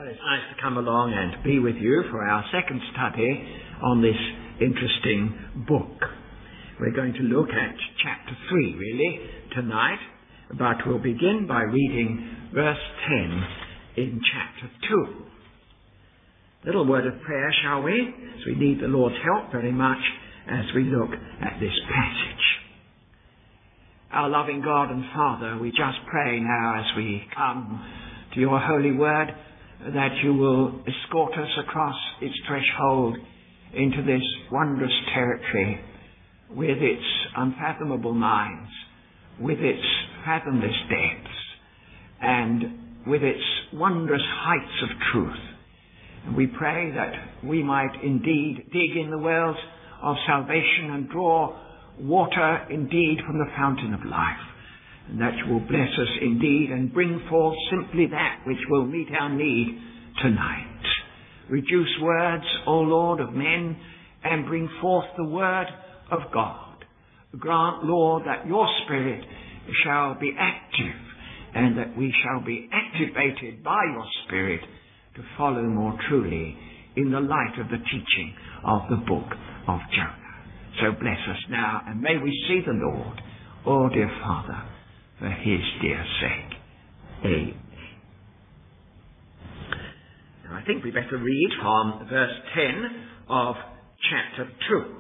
It's nice to come along and be with you for our second study on this interesting book. We're going to look at chapter 3, really, tonight, but we'll begin by reading verse 10 in chapter 2. Little word of prayer, shall we? As we need the Lord's help very much as we look at this passage. Our loving God and Father, we just pray now as we come to your holy word that you will escort us across its threshold into this wondrous territory with its unfathomable minds, with its fathomless depths, and with its wondrous heights of truth. And we pray that we might indeed dig in the wells of salvation and draw water indeed from the fountain of life, and that you will bless us indeed and bring forth simply that which will meet our need tonight. Reduce words, O Lord, of men, and bring forth the word of God. Grant, Lord, that your Spirit shall be active, and that we shall be activated by your Spirit to follow more truly in the light of the teaching of the book of Jonah. So bless us now, and may we see the Lord, oh dear Father, for his dear sake. Amen. Now I think we better read from verse 10 of chapter 2.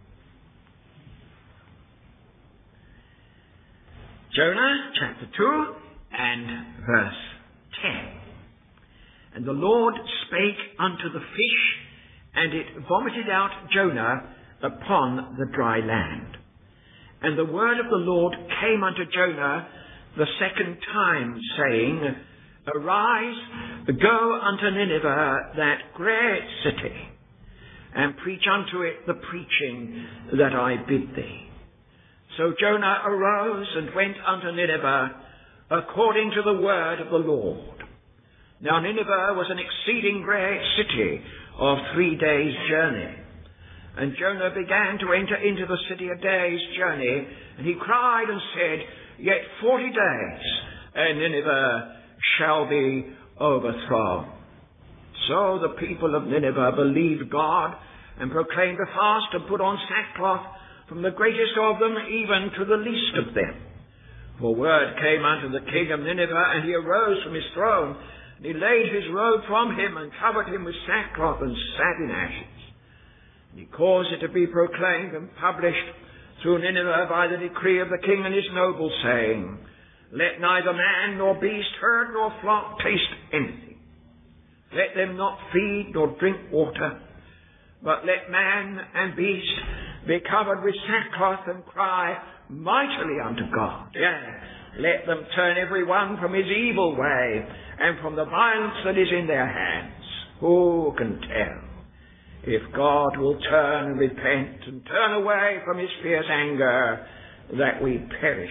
Jonah, chapter 2, and verse 10. And the Lord spake unto the fish, and it vomited out Jonah upon the dry land. And the word of the Lord came unto Jonah the second time, saying, Arise, go unto Nineveh, that great city, and preach unto it the preaching that I bid thee. So Jonah arose and went unto Nineveh, according to the word of the Lord. Now Nineveh was an exceeding great city of 3 days' journey. And Jonah began to enter into the city a day's journey, and he cried and said, Yet 40 days, and Nineveh shall be overthrown. So the people of Nineveh believed God, and proclaimed a fast, and put on sackcloth, from the greatest of them even to the least of them. For word came unto the king of Nineveh, and he arose from his throne, and he laid his robe from him, and covered him with sackcloth, and sat in ashes. And he caused it to be proclaimed and published through Nineveh by the decree of the king and his nobles, saying, Let neither man nor beast, herd nor flock taste anything. Let them not feed nor drink water, but let man and beast be covered with sackcloth and cry mightily unto God. Yea, let them turn every one from his evil way and from the violence that is in their hands. Who can tell? If God will turn and repent and turn away from his fierce anger, that we perish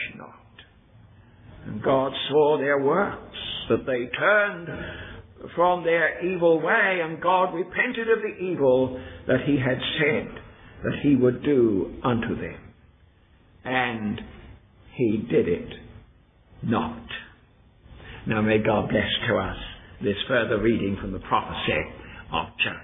not. And God saw their works, that they turned from their evil way, and God repented of the evil that he had said that he would do unto them. And he did it not. Now may God bless to us this further reading from the prophecy of Jonah.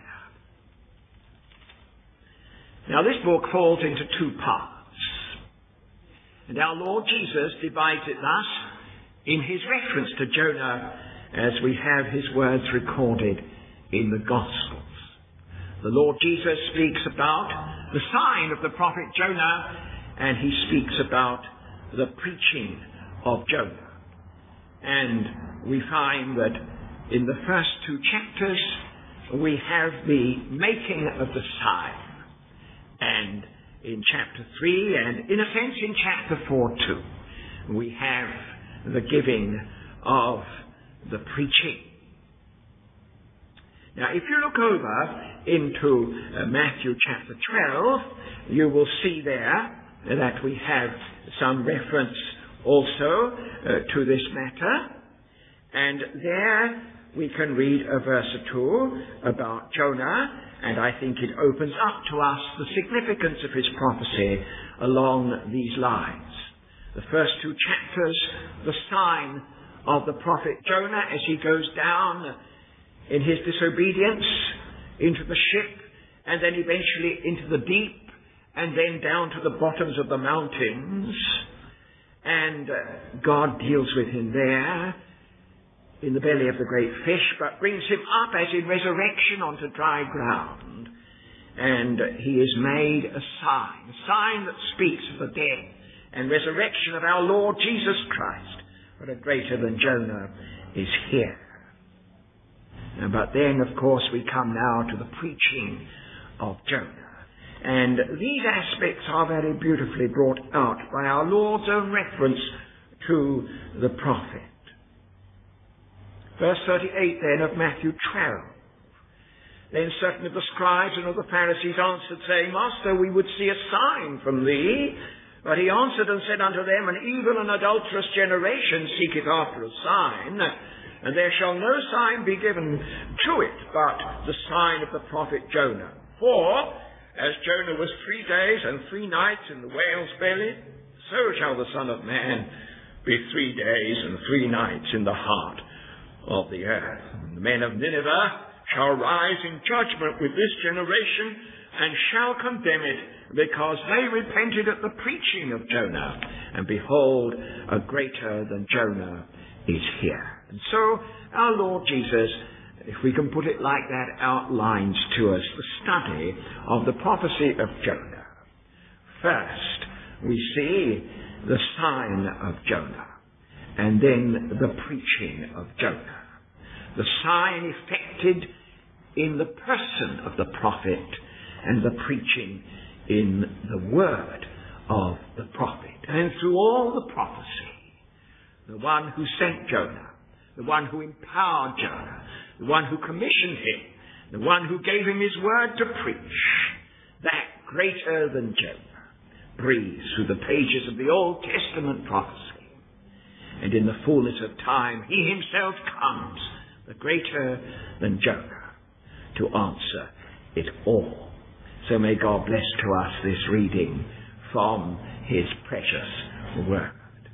Now this book falls into two parts. And our Lord Jesus divides it thus in his reference to Jonah as we have his words recorded in the Gospels. The Lord Jesus speaks about the sign of the prophet Jonah, and he speaks about the preaching of Jonah. And we find that in the first two chapters we have the making of the sign. And in chapter 3, and in a sense in chapter 4 too, we have the giving of the preaching. Now if you look over into Matthew chapter 12, you will see there that we have some reference also to this matter. And there we can read a verse or two about Jonah, and I think it opens up to us the significance of his prophecy along these lines. The first two chapters, the sign of the prophet Jonah as he goes down in his disobedience into the ship, and then eventually into the deep, and then down to the bottoms of the mountains. And God deals with him there in the belly of the great fish, but brings him up as in resurrection onto dry ground. And he is made a sign that speaks of the death and resurrection of our Lord Jesus Christ. But a greater than Jonah is here. But then, of course, we come now to the preaching of Jonah. And these aspects are very beautifully brought out by our Lord's own reference to the prophet. Verse 38 then of Matthew 12. Then certain of the scribes and of the Pharisees answered, saying, Master, we would see a sign from thee. But he answered and said unto them, An evil and adulterous generation seeketh after a sign, and there shall no sign be given to it, but the sign of the prophet Jonah. For, as Jonah was 3 days and 3 nights in the whale's belly, so shall the Son of Man be 3 days and 3 nights in the heart of the earth. And the men of Nineveh shall rise in judgment with this generation, and shall condemn it, because they repented at the preaching of Jonah. And behold, a greater than Jonah is here. And so our Lord Jesus, if we can put it like that, outlines to us the study of the prophecy of Jonah. First, we see the sign of Jonah, and then the preaching of Jonah. The sign effected in the person of the prophet, and the preaching in the word of the prophet. And through all the prophecy, the one who sent Jonah, the one who empowered Jonah, the one who commissioned him, the one who gave him his word to preach, that greater than Jonah breathes through the pages of the Old Testament prophecy. And in the fullness of time, he himself comes, the greater than Jonah, to answer it all. So may God bless to us this reading from his precious word.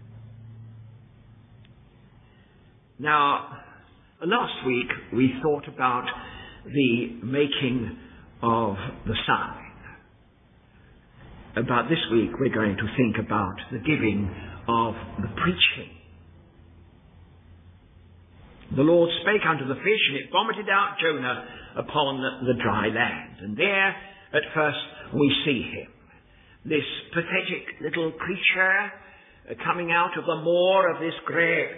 Now, last week we thought about the making of the sign. But this week we're going to think about the giving of the preaching. The Lord spake unto the fish, and it vomited out Jonah upon the dry land. And there, at first, we see him, this pathetic little creature coming out of the maw of this great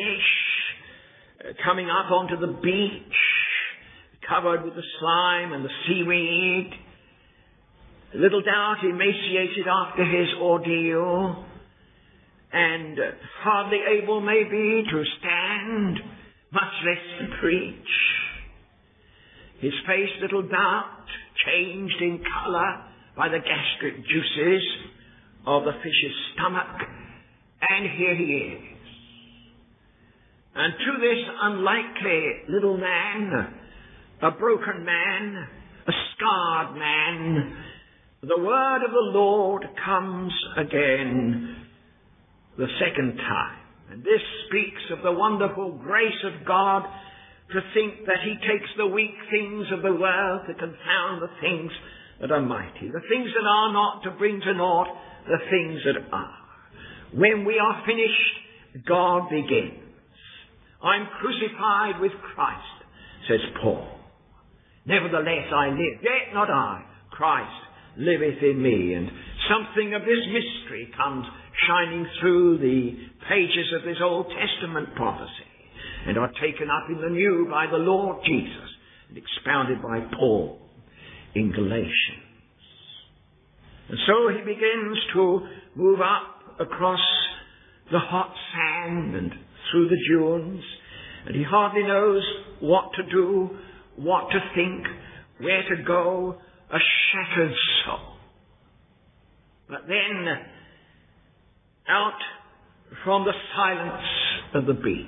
fish, coming up onto the beach, covered with the slime and the seaweed, little doubt emaciated after his ordeal, and hardly able maybe to stand, much less to preach. His face, little doubt, changed in colour by the gastric juices of the fish's stomach, and here he is. And to this unlikely little man, a broken man, a scarred man, the word of the Lord comes again the second time. And this speaks of the wonderful grace of God, to think that he takes the weak things of the world to confound the things that are mighty, the things that are not to bring to naught the things that are. When we are finished, God begins. I'm crucified with Christ, says Paul. Nevertheless I live, yet not I, Christ liveth in me. And something of this mystery comes shining through the pages of this Old Testament prophecy, and are taken up in the new by the Lord Jesus, and expounded by Paul in Galatians. And so he begins to move up across the hot sand and through the dunes, and he hardly knows what to do, what to think, where to go, a shattered soul. But then, out from the silence of the beach,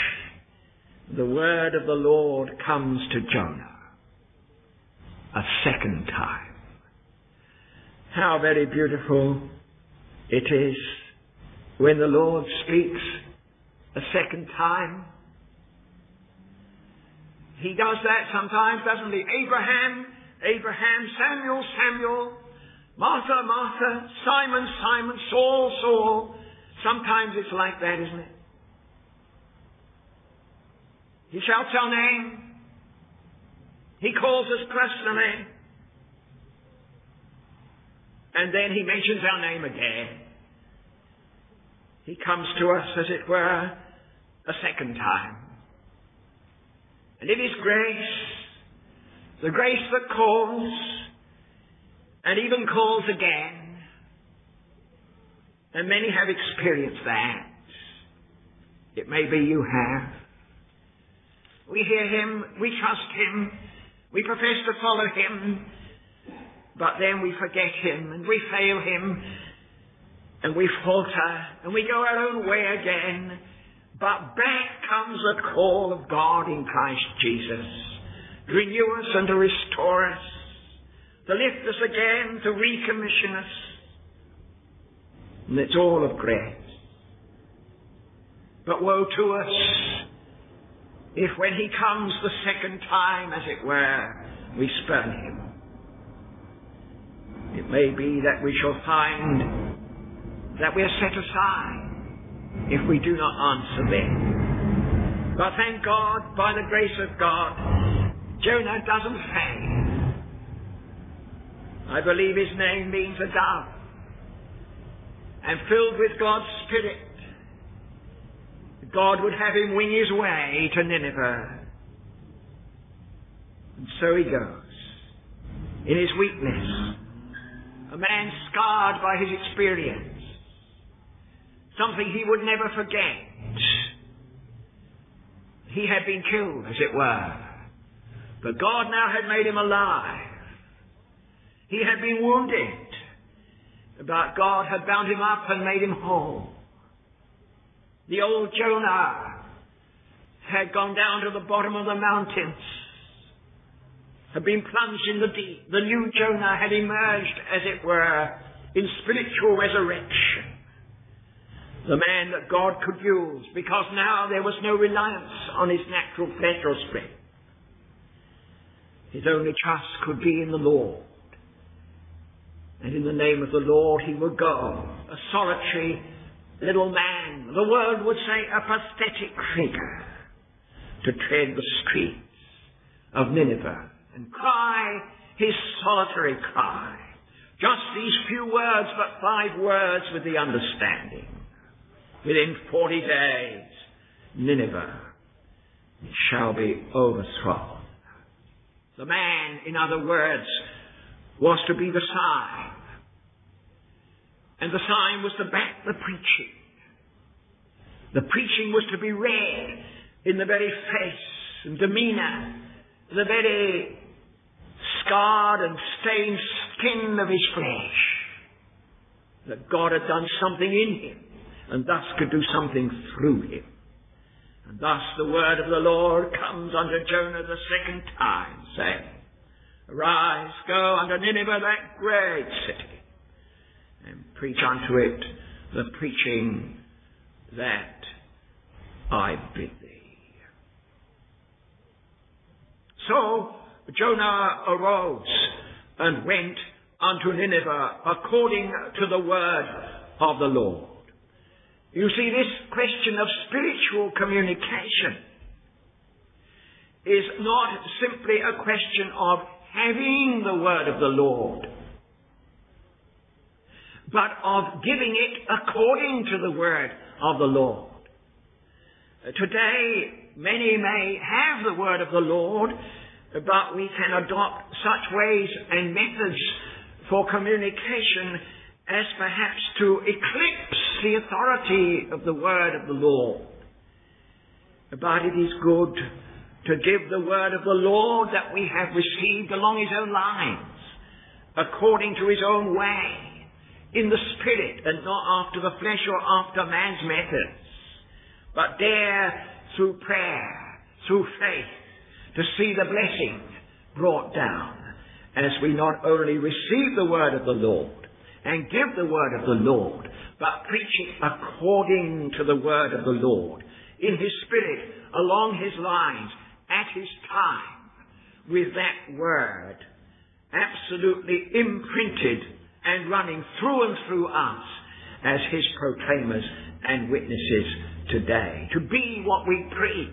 the word of the Lord comes to Jonah a second time. How very beautiful it is when the Lord speaks a second time. He does that sometimes, doesn't he? Abraham, Samuel, Martha, Simon, Saul. Sometimes it's like that, isn't it? He shouts our name. He calls us personally. And then he mentions our name again. He comes to us, as it were, a second time. And it is grace, the grace that calls, and even calls again. And many have experienced that. It may be you have. We hear him, we trust him, we profess to follow him, but then we forget him, and we fail him, and we falter, and we go our own way again. But back comes the call of God in Christ Jesus to renew us and to restore us, to lift us again, to recommission us. And it's all of grace. But woe to us if when he comes the second time, as it were, we spurn him. It may be that we shall find that we are set aside if we do not answer then. But thank God, by the grace of God, Jonah doesn't fail. I believe his name means a dove. And filled with God's Spirit, God would have him wing his way to Nineveh. And so he goes. In his weakness, a man scarred by his experience. Something he would never forget. He had been killed, as it were. But God now had made him alive. He had been wounded. But God had bound him up and made him whole. The old Jonah had gone down to the bottom of the mountains, had been plunged in the deep. The new Jonah had emerged, as it were, in spiritual resurrection. The man that God could use, because now there was no reliance on his natural flesh or strength. His only trust could be in the Lord. And in the name of the Lord he would go, a solitary little man, the world would say a pathetic figure, to tread the streets of Nineveh and cry his solitary cry. Just these few words, but 5 words with the understanding. Within 40 days, Nineveh shall be overthrown. The man, in other words, was to be the sign. And the sign was to back the preaching. The preaching was to be read in the very face and demeanor, the very scarred and stained skin of his flesh, that God had done something in him and thus could do something through him. And thus the word of the Lord comes unto Jonah the second time, saying, Arise, go unto Nineveh, that great city, and preach unto it the preaching that I bid thee. So Jonah arose and went unto Nineveh according to the word of the Lord. You see, this question of spiritual communication is not simply a question of having the word of the Lord, but of giving it according to the word of the Lord. Today, many may have the word of the Lord, but we can adopt such ways and methods for communication as perhaps to eclipse the authority of the word of the Lord. But it is good to give the word of the Lord that we have received along his own lines, according to his own way, in the Spirit, and not after the flesh or after man's methods, but dare through prayer, through faith, to see the blessing brought down as we not only receive the word of the Lord and give the word of the Lord, but preach it according to the word of the Lord, in his Spirit, along his lines, at his time with that word absolutely imprinted and running through and through us as his proclaimers and witnesses today. To be what we preach.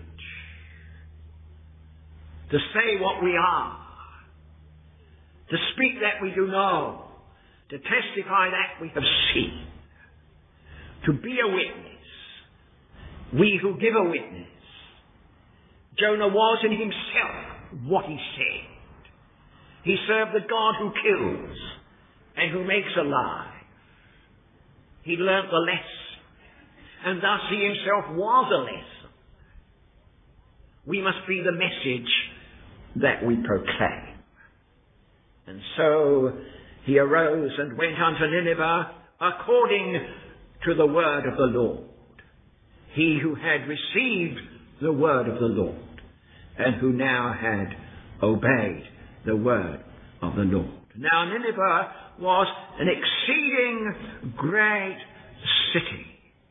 To say what we are. To speak that we do know. To testify that we have seen. To be a witness. We who give a witness. Jonah was in himself what he said. He served the God who kills and who makes alive. He learnt the lesson, and thus he himself was a lesson. We must be the message that we proclaim. And so he arose and went unto Nineveh according to the word of the Lord. He who had received the word of the Lord and who now had obeyed the word of the Lord. Now Nineveh was an exceeding great city.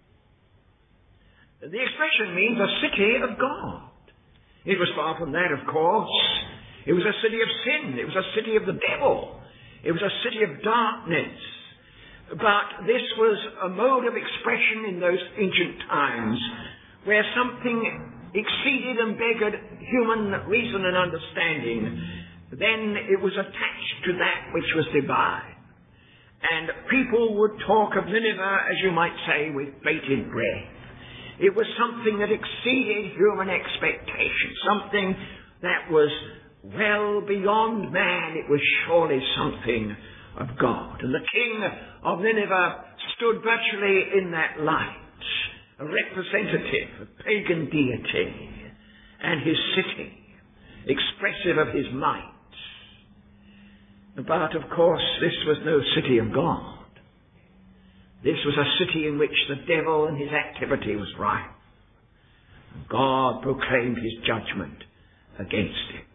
The expression means a city of God. It was far from that, of course. It was a city of sin. It was a city of the devil. It was a city of darkness. But this was a mode of expression in those ancient times where something exceeded and beggared human reason and understanding. Then it was attached to that which was divine. And people would talk of Nineveh, as you might say, with bated breath. It was something that exceeded human expectation, something that was well beyond man. It was surely something of God. And the king of Nineveh stood virtually in that light, a representative of pagan deity and his city, expressive of his might. But, of course, this was no city of God. This was a city in which the devil and his activity was rife. God proclaimed his judgment against it.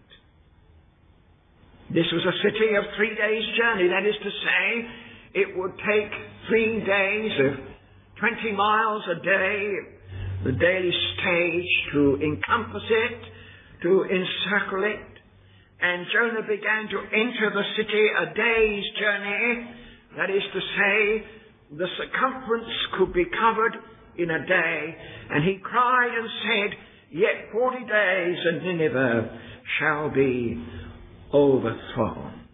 This was a city of 3 days' journey. That is to say, it would take 3 days of 20 miles a day, the daily stage, to encompass it, to encircle it. And Jonah began to enter the city a day's journey. That is to say, the circumference could be covered in a day. And he cried and said, "Yet 40 days and Nineveh shall be overthrown."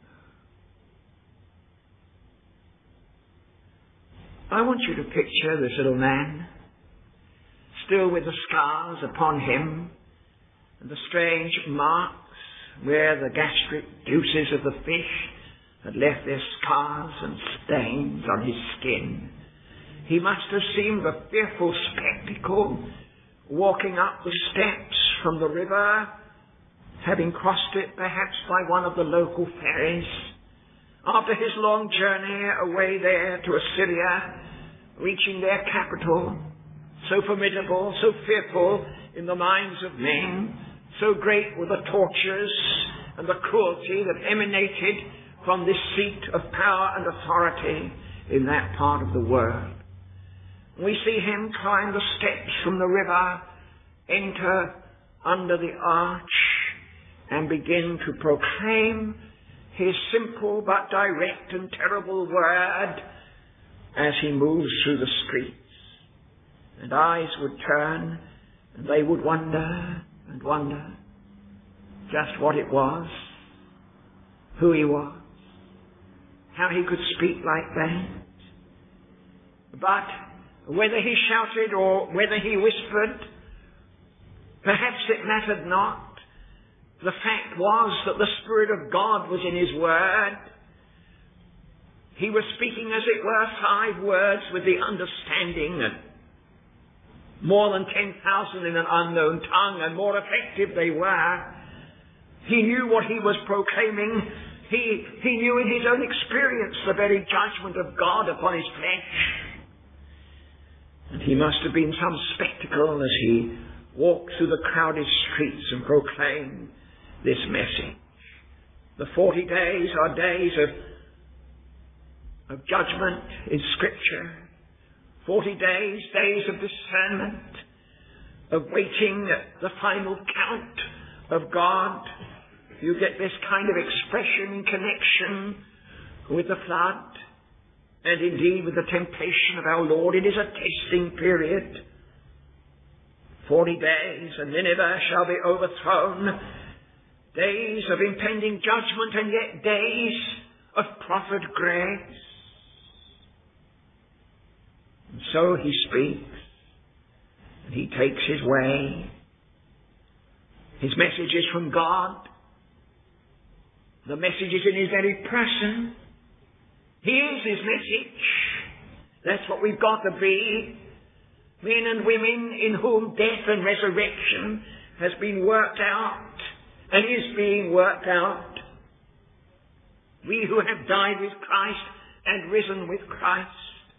I want you to picture this little man, still with the scars upon him, and the strange marks where the gastric juices of the fish had left their scars and stains on his skin. He must have seemed a fearful spectacle, walking up the steps from the river, having crossed it perhaps by one of the local ferries, after his long journey away there to Assyria, reaching their capital, so formidable, so fearful in the minds of men, so great were the tortures and the cruelty that emanated from this seat of power and authority in that part of the world. We see him climb the steps from the river, enter under the arch, and begin to proclaim his simple but direct and terrible word as he moves through the streets. And eyes would turn, and they would wonder and wonder just what it was, who he was, how he could speak like that. But whether he shouted or whether he whispered, perhaps it mattered not. The fact was that the Spirit of God was in his word. He was speaking, as it were, 5 words with the understanding that more than 10,000 in an unknown tongue, and more effective they were. He knew what he was proclaiming. He knew in his own experience the very judgment of God upon his flesh. And he must have been some spectacle as he walked through the crowded streets and proclaimed this message. The 40 days are days of judgment in Scripture. 40 days, days of discernment, of waiting the final count of God, you get this kind of expression in connection with the flood and indeed with the temptation of our Lord. It is a testing period. 40 days and Nineveh shall be overthrown. Days of impending judgment and yet days of proffered grace. And so he speaks and he takes his way. His message is from God. The message is in his very person. Here's his message. That's what we've got to be. Men and women in whom death and resurrection has been worked out and is being worked out. We who have died with Christ and risen with Christ.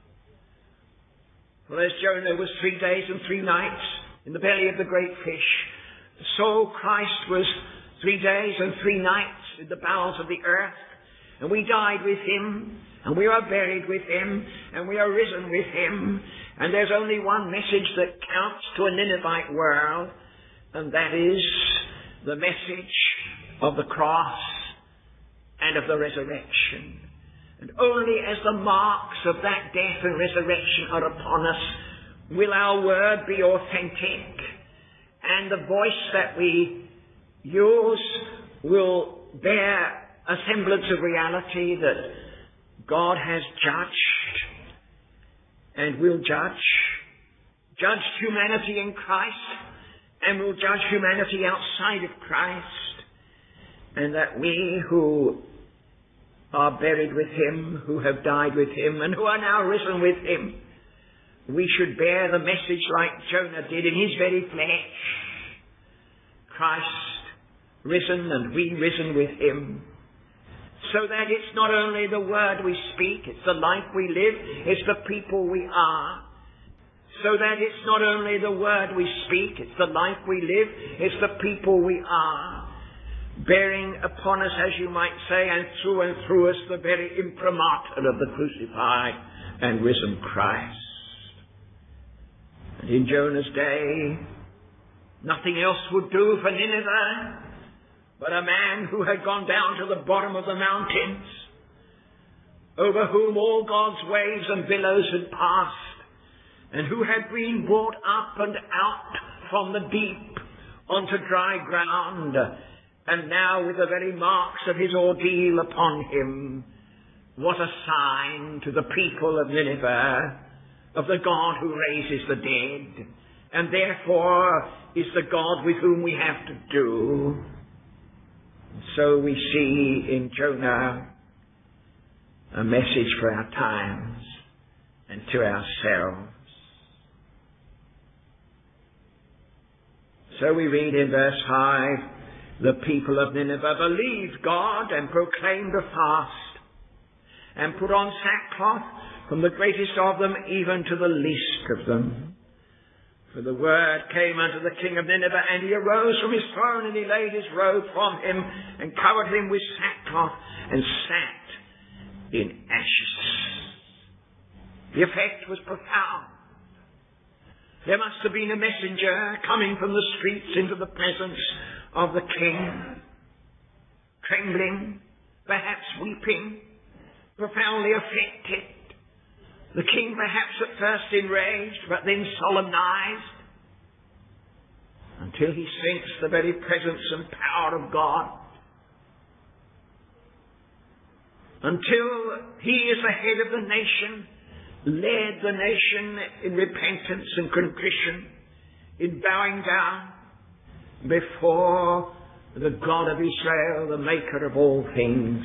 Well, as Jonah was 3 days and 3 nights in the belly of the great fish, so Christ was 3 days and 3 nights in the bowels of the earth. And we died with him, and we are buried with him, and we are risen with him. And there's only one message that counts to a Ninevite world, and that is the message of the cross and of the resurrection. And only as the marks of that death and resurrection are upon us will our word be authentic, and the voice that we use will bear a semblance of reality that God has judged and will judged humanity in Christ and will judge humanity outside of Christ, and that we who are buried with him, who have died with him, and who are now risen with him, we should bear the message like Jonah did in his very flesh. Christ risen and we risen with him. So that it's not only the word we speak, it's the life we live, it's the people we are. So that it's not only the word we speak, it's the life we live, it's the people we are. Bearing upon us, as you might say, and through us, the very imprimatur of the crucified and risen Christ. And in Jonah's day, nothing else would do for Nineveh but a man who had gone down to the bottom of the mountains, over whom all God's waves and billows had passed, and who had been brought up and out from the deep onto dry ground, and now with the very marks of his ordeal upon him. What a sign to the people of Nineveh of the God who raises the dead, and therefore is the God with whom we have to do. So we see in Jonah a message for our times and to ourselves. So we read in verse 5, the people of Nineveh believed God and proclaimed a fast and put on sackcloth, from the greatest of them even to the least of them. For the word came unto the king of Nineveh, and he arose from his throne, and he laid his robe from him, and covered him with sackcloth, and sat in ashes. The effect was profound. There must have been a messenger coming from the streets into the presence of the king, trembling, perhaps weeping, profoundly affected. The king perhaps at first enraged, but then solemnized, until he sensed the very presence and power of God. Until he, as the head of the nation, led the nation in repentance and contrition, in bowing down before the God of Israel, the maker of all things.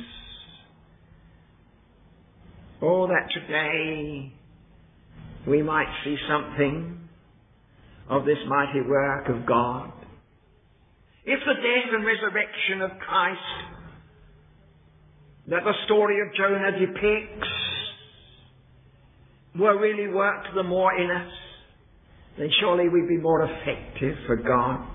Oh, that today we might see something of this mighty work of God. If the death and resurrection of Christ that the story of Jonah depicts were really worked the more in us, then surely we'd be more effective for God.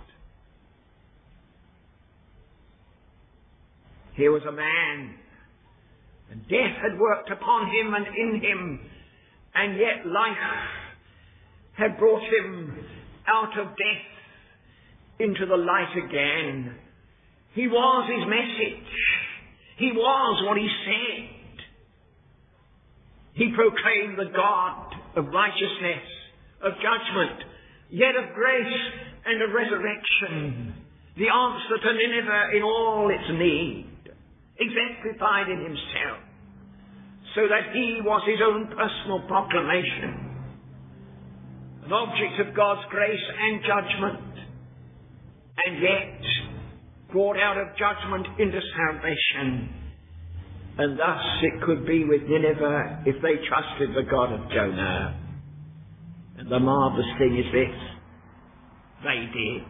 Here was a man, and death had worked upon him and in him, and yet life had brought him out of death into the light again. He was his message. He was what he said. He proclaimed the God of righteousness, of judgment, yet of grace and of resurrection. The answer to Nineveh in all its need, exemplified in himself, so that he was his own personal proclamation, an object of God's grace and judgment, and yet brought out of judgment into salvation. And thus it could be with Nineveh if they trusted the God of Jonah. And the marvellous thing is this: they did.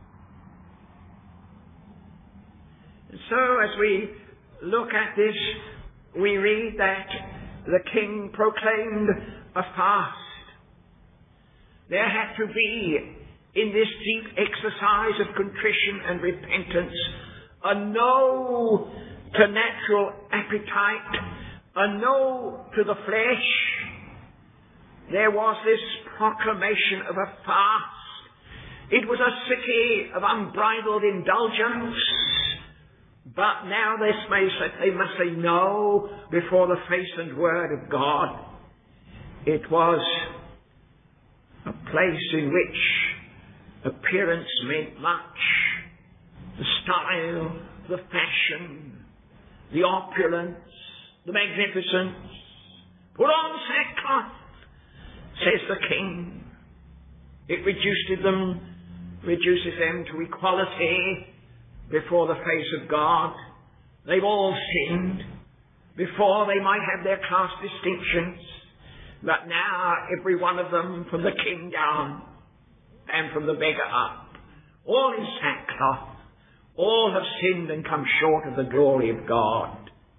And so as we look at this, we read that the king proclaimed a fast. There had to be, in this deep exercise of contrition and repentance, a no to natural appetite, a no to the flesh. There was this proclamation of a fast. It was a city of unbridled indulgence. But now they must say no before the face and word of God. It was a place in which appearance meant much. The style, the fashion, the opulence, the magnificence. Put on sackcloth, says the king. It reduces them to equality before the face of God. They've all sinned. Before they might have their class distinctions, but now every one of them, from the king down and from the beggar up, all in sackcloth, all have sinned and come short of the glory of God.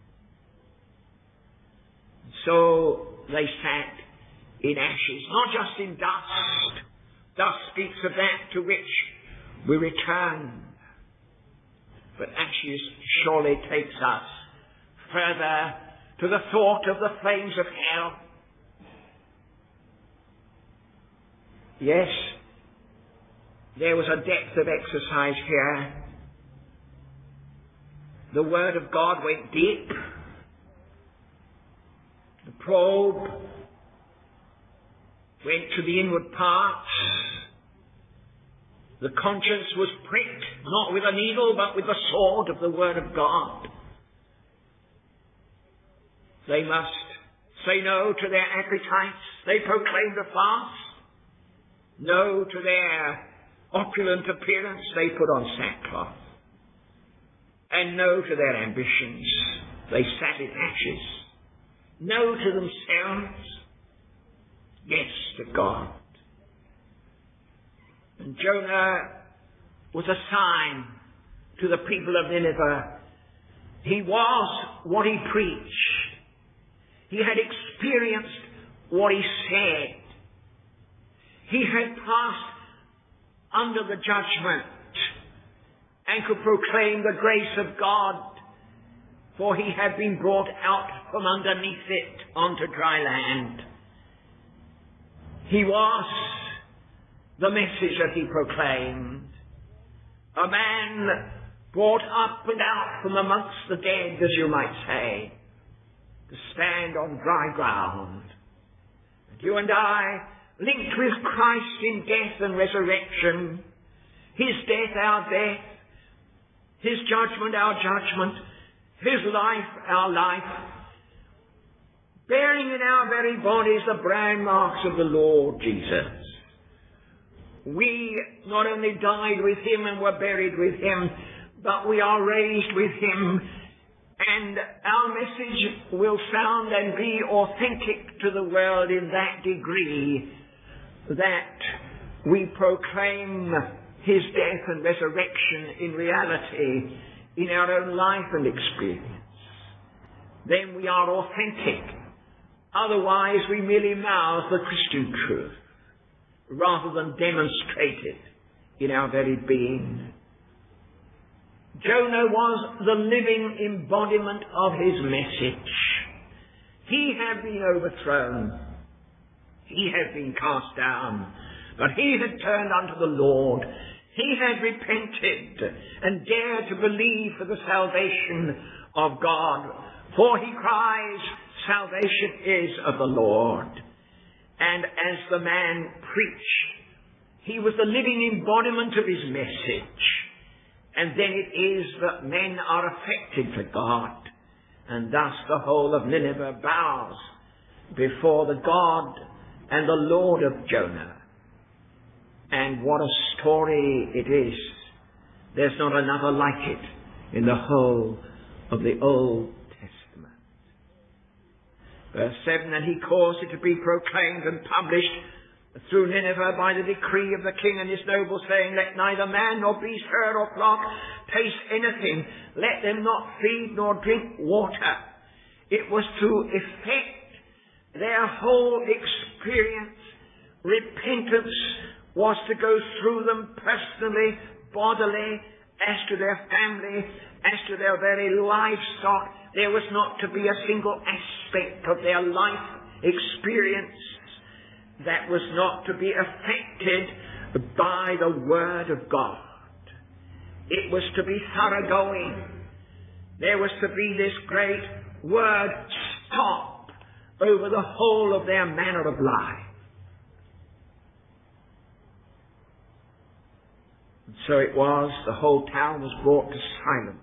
So they sat in ashes, not just in dust. Dust speaks of that to which we return. But ashes surely takes us further to the thought of the flames of hell. Yes, there was a depth of exercise here. The Word of God went deep. The probe went to the inward parts. The conscience was pricked, not with a needle, but with the sword of the Word of God. They must say no to their appetites. They proclaimed a fast. No to their opulent appearance. They put on sackcloth. And no to their ambitions. They sat in ashes. No to themselves. Yes to God. And Jonah was a sign to the people of Nineveh. He was what he preached. He had experienced what he said. He had passed under the judgment and could proclaim the grace of God, for he had been brought out from underneath it onto dry land. He was the message that he proclaimed. A man brought up and out from amongst the dead, as you might say, to stand on dry ground. And you and I, linked with Christ in death and resurrection, his death our death, his judgment our judgment, his life our life, bearing in our very bodies the brand marks of the Lord Jesus. We not only died with him and were buried with him, but we are raised with him, and our message will sound and be authentic to the world in that degree that we proclaim his death and resurrection in reality in our own life and experience. Then we are authentic. Otherwise we merely mouth the Christian truth rather than demonstrate it in our very being. Jonah was the living embodiment of his message. He had been overthrown. He had been cast down. But he had turned unto the Lord. He had repented and dared to believe for the salvation of God. For he cries, salvation is of the Lord. And as the man preached, he was the living embodiment of his message. And then it is that men are affected for God. And thus the whole of Nineveh bows before the God and the Lord of Jonah. And what a story it is. There's not another like it in the whole of the Old Testament. Verse 7, and he caused it to be proclaimed and published through Nineveh by the decree of the king and his nobles, saying, let neither man nor beast, herd or flock taste anything. Let them not feed nor drink water. It was to effect their whole experience. Repentance was to go through them personally, bodily, as to their family, as to their very livestock. There was not to be a single aspect of their life experience that was not to be affected by the Word of God. It was to be thoroughgoing. There was to be this great word stop over the whole of their manner of life. And so it was, the whole town was brought to silence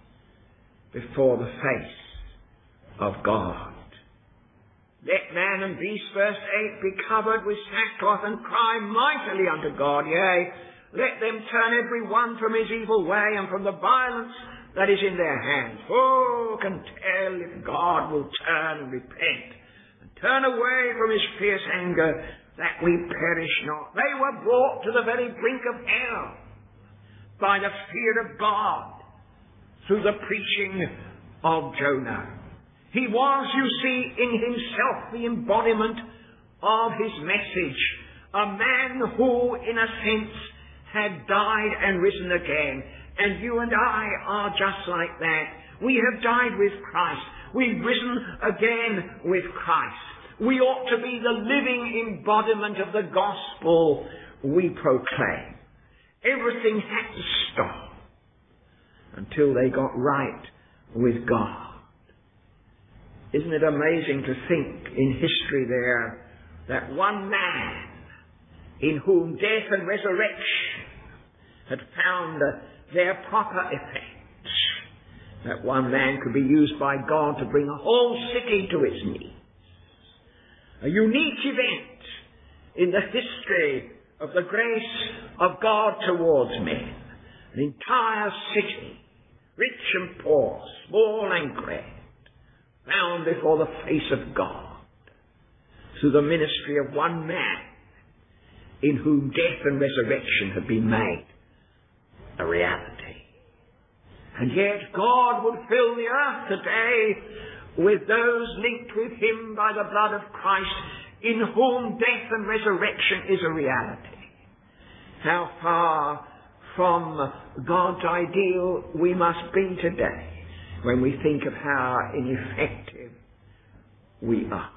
before the face of God. Let man and beast, verse 8, be covered with sackcloth and cry mightily unto God. Yea, let them turn every one from his evil way and from the violence that is in their hands. Who can tell if God will turn and repent and turn away from his fierce anger that we perish not? They were brought to the very brink of hell by the fear of God through the preaching of Jonah. He was, you see, in himself the embodiment of his message. A man who, in a sense, had died and risen again. And you and I are just like that. We have died with Christ. We've risen again with Christ. We ought to be the living embodiment of the gospel we proclaim. Everything had to stop until they got right with God. Isn't it amazing to think in history there that one man in whom death and resurrection had found their proper effects, that one man could be used by God to bring a whole city to its knees. A unique event in the history of the grace of God towards men. An entire city, rich and poor, small and great, found before the face of God through the ministry of one man in whom death and resurrection had been made a reality. And yet God would fill the earth today with those linked with him by the blood of Christ, in whom death and resurrection is a reality. How far from God's ideal we must be today when we think of how ineffective we are.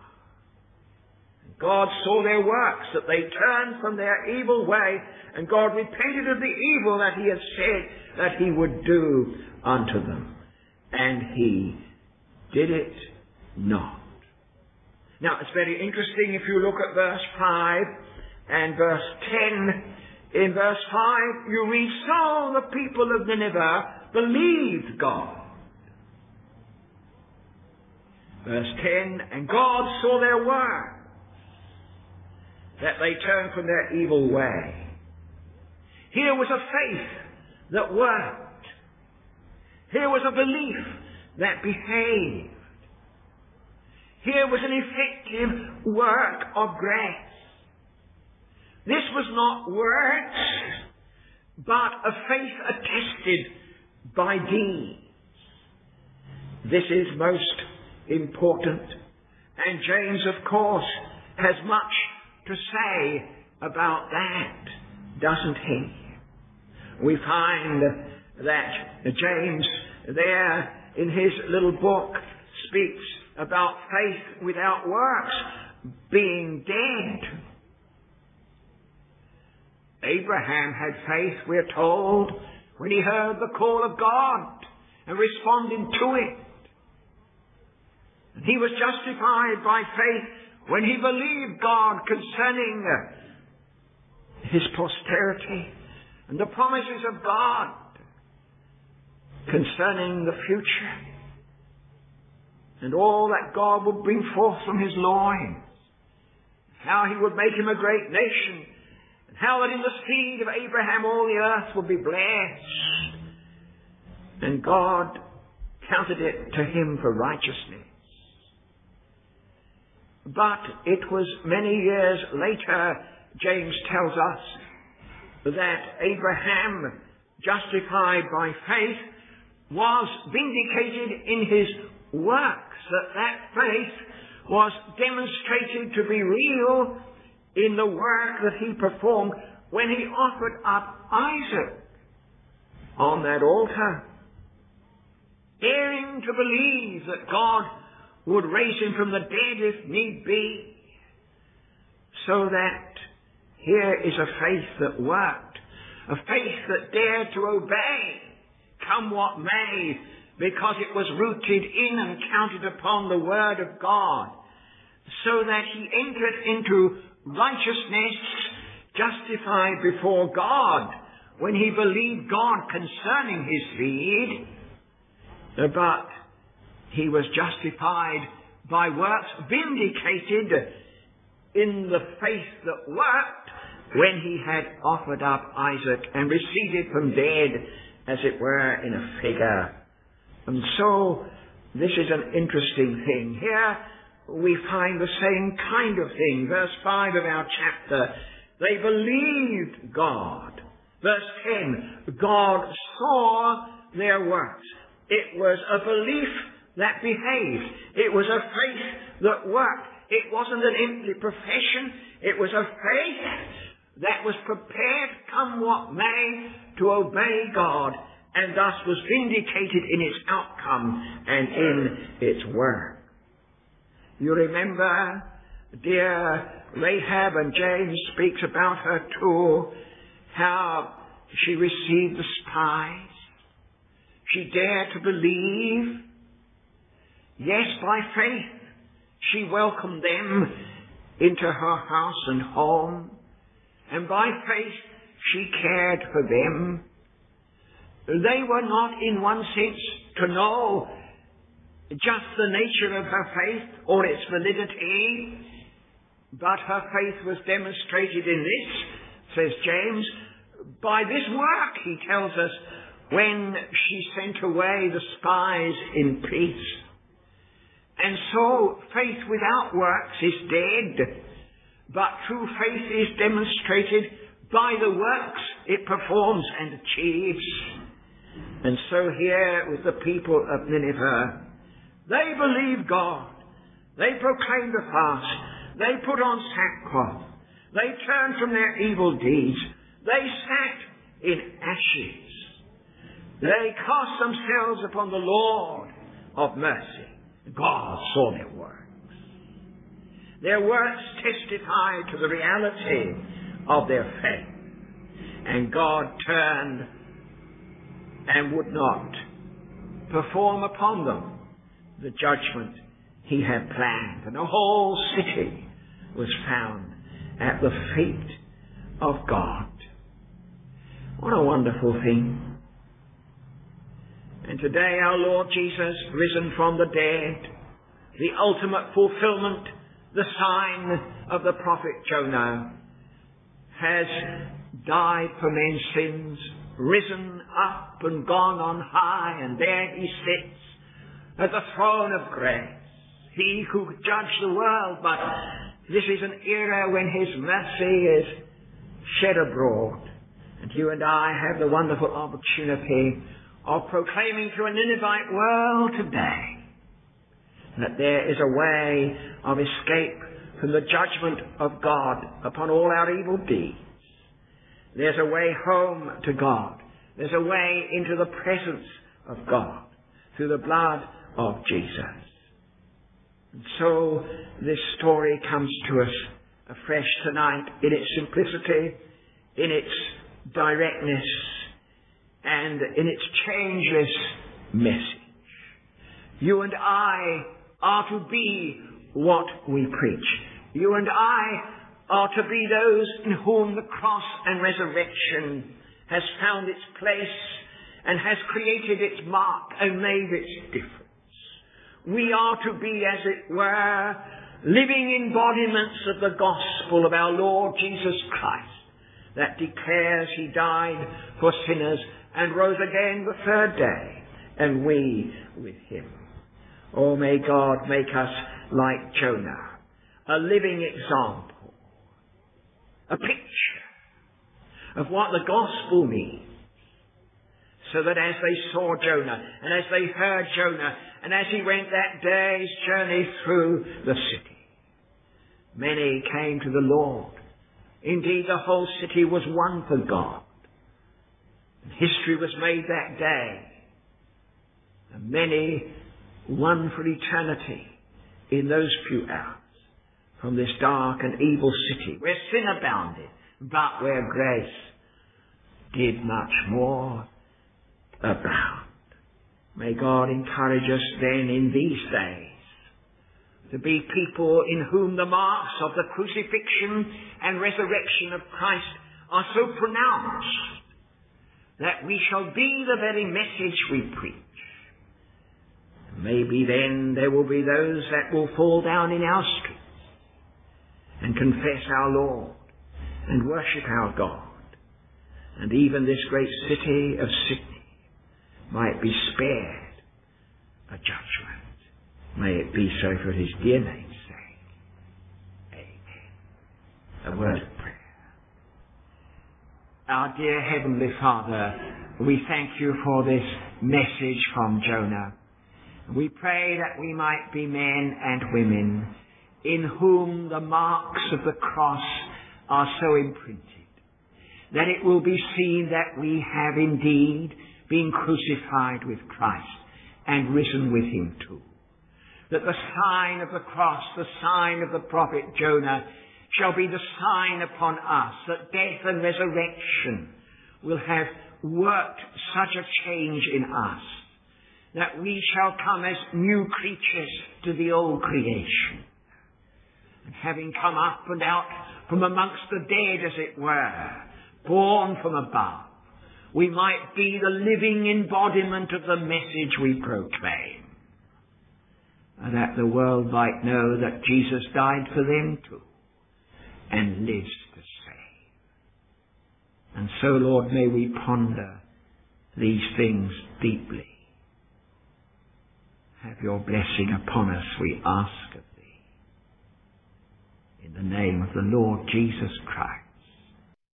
God saw their works, that they turned from their evil way, and God repented of the evil that he had said that he would do unto them. And he did it not. Now, it's very interesting if you look at verse 5 and verse 10. In verse 5, you read, so the people of Nineveh believed God. Verse 10, and God saw their works, that they turned from their evil way. Here was a faith that worked. Here was a belief that behaved. Here was an effective work of grace. This was not words, but a faith attested by deeds. This is most important. And James, of course, has much to say about that, doesn't he? We find that James there in his little book speaks about faith without works being dead. Abraham had faith, we're told, when he heard the call of God and responded to it. And he was justified by faith when he believed God concerning his posterity and the promises of God concerning the future and all that God would bring forth from his loins, how he would make him a great nation, and how that in the seed of Abraham all the earth would be blessed. And God counted it to him for righteousness. But it was many years later, James tells us, that Abraham, justified by faith, was vindicated in his works, that faith was demonstrated to be real in the work that he performed when he offered up Isaac on that altar, daring to believe that God would raise him from the dead if need be, so that here is a faith that worked, a faith that dared to obey, come what may, because it was rooted in and counted upon the Word of God, so that he entered into righteousness, justified before God, when he believed God concerning his seed, but he was justified by works, vindicated in the faith that worked, when he had offered up Isaac and receded from dead, as it were, in a figure. And so, this is an interesting thing. Here we find the same kind of thing. Verse 5 of our chapter, they believed God. Verse 10, God saw their works. It was a belief that behaved. It was a faith that worked. It wasn't an empty profession. It was a faith that was prepared, come what may, to obey God, and thus was vindicated in its outcome and in its work. You remember, dear Rahab, and James speaks about her too, how she received the spies. She dared to believe. Yes, by faith, she welcomed them into her house and home, and by faith she cared for them. They were not, in one sense, to know just the nature of her faith or its validity, but her faith was demonstrated in this, says James, by this work, he tells us, when she sent away the spies in peace. And so faith without works is dead, but true faith is demonstrated by the works it performs and achieves. And so here with the people of Nineveh, they believed God. They proclaimed a fast. They put on sackcloth. They turned from their evil deeds. They sat in ashes. They cast themselves upon the Lord of mercy. God saw their works. Their works testified to the reality of their faith. And God turned and would not perform upon them the judgment he had planned. And the whole city was found at the feet of God. What a wonderful thing. And today our Lord Jesus, risen from the dead, the ultimate fulfillment, the sign of the prophet Jonah, has died for men's sins, risen up and gone on high, and there he sits at the throne of grace. He who could judge the world, but this is an era when his mercy is shed abroad. And you and I have the wonderful opportunity of proclaiming to a Ninevite world today that there is a way of escape from the judgment of God upon all our evil deeds. There's a way home to God. There's a way into the presence of God through the blood of Jesus. And so this story comes to us afresh tonight in its simplicity, in its directness and in its changeless message. You and I are to be what we preach. You and I are to be those in whom the cross and resurrection has found its place and has created its mark and made its difference. We are to be, as it were, living embodiments of the gospel of our Lord Jesus Christ, that declares he died for sinners and rose again the third day, and we with him. Oh, may God make us like Jonah, a living example, a picture of what the gospel means, so that as they saw Jonah, and as they heard Jonah, and as he went that day's journey through the city, many came to the Lord. Indeed, the whole city was won for God. And history was made that day. And many won for eternity in those few hours from this dark and evil city where sin abounded, but where grace did much more abound. May God encourage us then in these days to be people in whom the marks of the crucifixion and resurrection of Christ are so pronounced that we shall be the very message we preach. Maybe then there will be those that will fall down in our streets and confess our Lord and worship our God. And even this great city of Sydney might be spared a judgment. May it be so for his dear name's sake. Amen. A word of prayer. Our dear Heavenly Father, we thank you for this message from Jonah. We pray that we might be men and women in whom the marks of the cross are so imprinted, that it will be seen that we have indeed been crucified with Christ and risen with him too. That the sign of the cross, the sign of the prophet Jonah, shall be the sign upon us, that death and resurrection will have worked such a change in us, that we shall come as new creatures to the old creation. And having come up and out from amongst the dead, as it were, born from above, we might be the living embodiment of the message we proclaim, and that the world might know that Jesus died for them too, and lives to save. And so, Lord, may we ponder these things deeply. Have your blessing upon us, we ask of thee. In the name of the Lord Jesus Christ.